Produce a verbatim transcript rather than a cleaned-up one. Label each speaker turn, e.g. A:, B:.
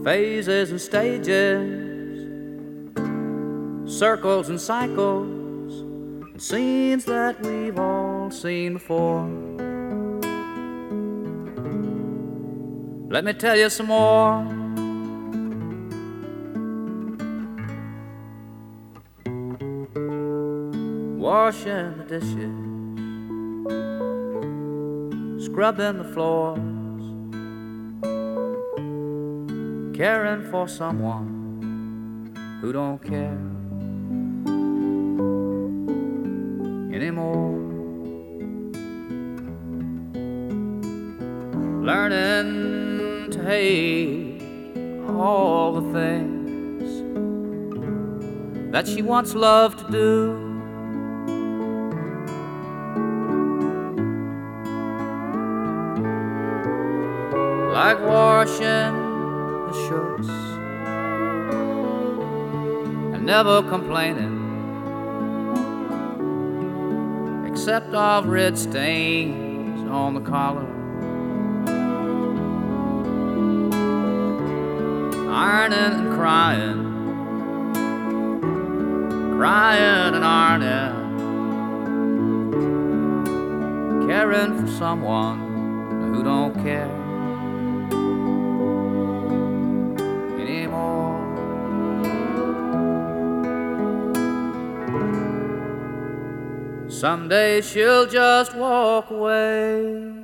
A: phases and stages, circles and cycles, and scenes that we've all seen before. Let me tell you some more. Washing the dishes, scrubbing the floors, caring for someone who don't care anymore. Learning to hate all the things that she once loved to do. Like washing the shirts and never complaining, except of red stains on the collar. Ironing and crying, crying and ironing, caring for someone who don't care anymore. Someday she'll just walk away.